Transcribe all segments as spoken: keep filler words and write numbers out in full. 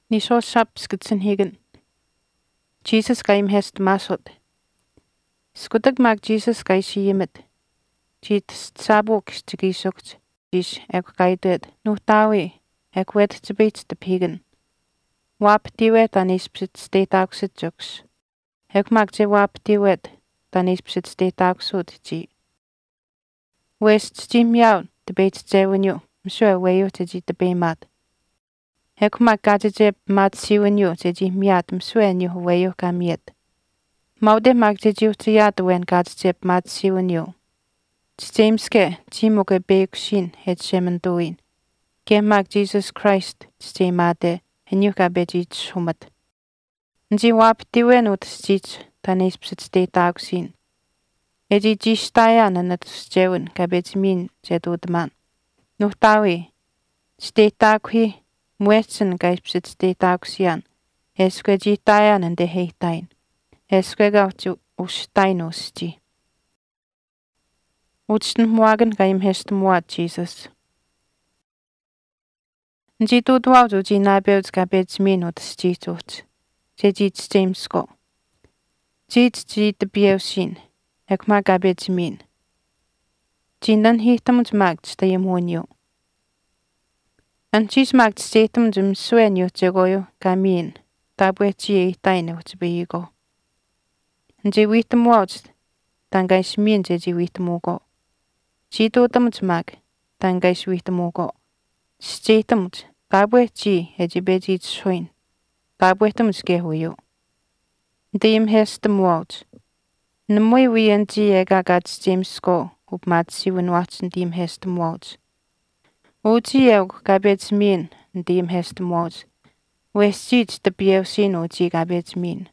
Ni so sap skitsen higen. Jesus ga im hest masot. Skutak mag Jesus ga isi yimet. Jit sabuk stigi sukt. Jis ek gaidet. Nu tawi. Ek wet te beet te pigen. Wap diwet an ispsit steetaukset juks. Ek mag te wap diwet dan ispsit steetauksut ji. West jim yaw te beet te wenyo. Msue weyo te ji te beemat. Ek mag gade je mat siwenyo te ji miat msue nyo weyo ka miet. Maude mag te jiw te yad wen gade je mat siwenyo. Tjemske timoke beuksin het shemendoin. Ke mag Jesus Christ tjemade en yu ka bejit shumat. Nji wap diwen ut stich tan ispsit steetauksin. Eji jistayan an at stjewen ka bejmin jedudman. Nuhtawi steetaukhi muetsen ka ispsit steetauksian. Eske jitayan an de heitain. Eske gautju ustainusji. Utsten morgen ga im hest muat Jesus. Nji tudwaudu ji nabeuds ka bejmin ut stjitut. Je jit stemsko. Jit jit bieusin. Ek mag ga bejmin. Jindan hitamut mag sta yemonyo. An jis mag stetam jum suenyo jegoyo gamin. Tabwe ji taine ut beigo. Nji witamuauds tangais min je ji witamugo. Jidotamut mag tangais witamugo. Stetamut tabwe ji e ji bejit suin. Tabwe tamut gehuyo. Dim hestamuauds. Namoi wien ji ega gad stemsko. Op mat siwen watsen dim hestamuauds. Uji eug gabet min dim hestamuauds. Westjit de bieusin uji gabet min.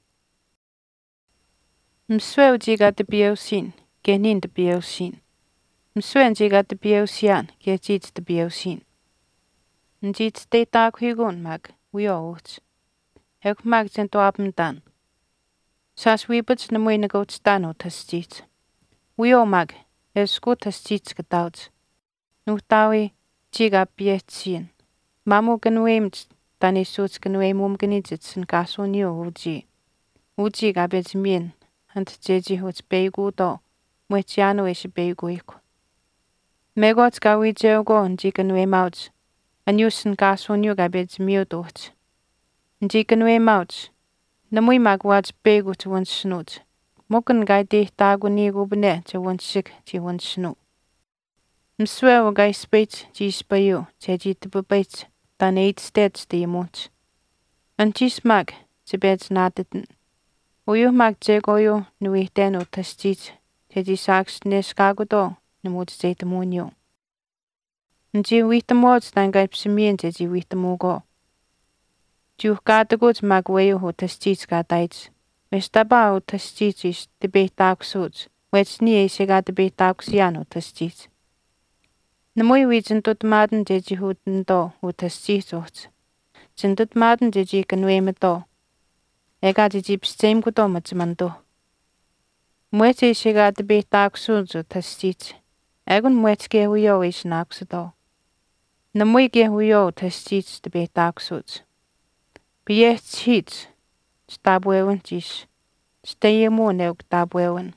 Mswe uji gad de bieusin. Genin de bieusin. Mswe uji gad de bieusian. Gejit de bieusin. Njit stetak hygon mag. Wio uts. Eug mag zento apmdan. Sas wibets namoi nagots dano tasjit. Wio mag. Esku tasjit gedauds. Nu tawi jiga bietsin. Mamu genweemt dan is suits genweem omgenitsen gasonio uji. Uji gabet min. Ant jeji huts beigu do. Muetiano is beiguiku. Megots gawi jeugo nji genweemauts. Anyusen gasonio gabet miudots. Nji genweemauts. Namui mag wats beigu te wons snoot. Mokken gai de dagu ni gubne te wons sik te wons snoot. Mswe o gai speit ji spayo te ji te bebeit dan eet steds de imot. An jis mag te beds nadeten. Uyu mag te goyo nui deno tasjit te ji saks neskagudo nemot te demonio. Nji witamods dan gai psimien te ji witamogo. Juh gadagods mag weyo ho tasjit gadaits. Mestaba o tasjit is te beetauksoods. Wets nie is ega te beetauksiano tasjit. Namoi wijen tot maden jeji huten do utas jisots. Jin tot maden jeji kanweme do. Ega jeji pstem kudo matzmando. Mwete ishega de beetauksoods utas jit. Egon mwete ge huyo is naksudo. Namoi ge huyo utas jit de beetauksoods. Biet jit. Stabwewen jis. Steye moneuk tabwewen.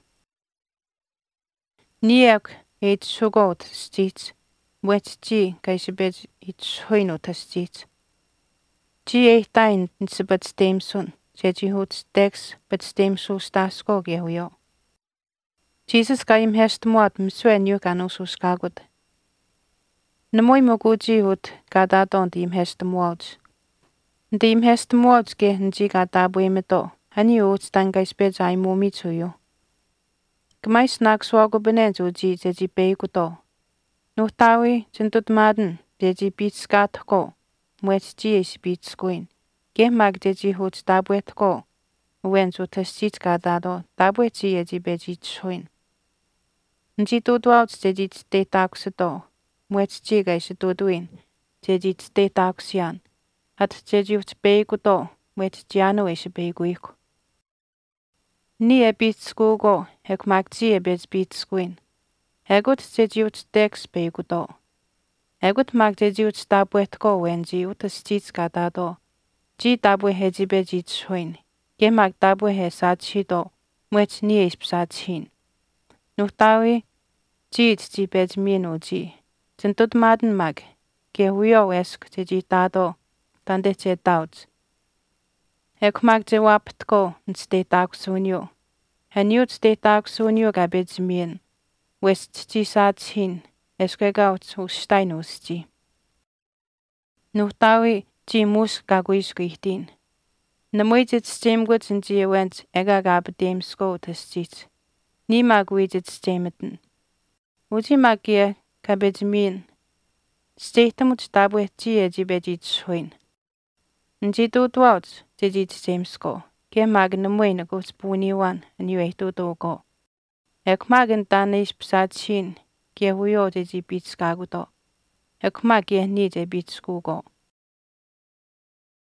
Niek eet sugo utas jit. Wet ji gaisi bed it hoino tasjit. Ji e tain nse bed stemsun. Je ji hut dex bed stemsu stasko gehuyo. Jesus ga im hest muat msue nyu gano su skagud. Namoi mogu ji hut gada don di im hest muat. Di im hest muat ge nji gada bueme do. Hani ut dan gais bed ai mumi tsuyo. Gmai snak swago benenzu ji je ji beigu do. Nu tawi jentut maden jeji beats gat ko. Mwet ji is beats queen. Ge mag jeji hut tabwet ko. Wen zu tasjit gadado tabwet ji jeji beji choin. Nji tudwauts jeji te taksudo. Mwet ji gaisi tudwin. Jeji te taksian. At jeji hut beigu do. Mwet jiano is beiguiku. Ni e beats go. Ek mag ji e beji beats queen. Egut jejiut dex beigudo. Egut mag jejiut stabwet ko wen jiut stits gadado. Ji tabu he jibe ji tsuin. Ge mag tabu he sa chido. Mwet ni isp sa chin. Nuhtawi. Ji jibe jminu ji. Jintut maden mag. Ge huyo esk te ji tado. Tande che dauts. Ek mag je waptko nste tak sunyo. Han yut ste tak sunyo gabe jmin. West ji sa chin. Eske gaut ustain usji. Nuhtawi ji mus gaguis guihdin. Namuijit stemgut in ji went ega gabe dem sko tesjit. Ni maguijit stemeten. Uji magie gabe jmin. Stetamut tabu ji e jibe ji tsuin. Nji du duauts je ji stemsko. Ge mag namuina gus buni wan en yu e du dogo. Ek magen danis psa chin. Ge huyo je ji bits gagudo. Ek mag ye ni je bits gugo.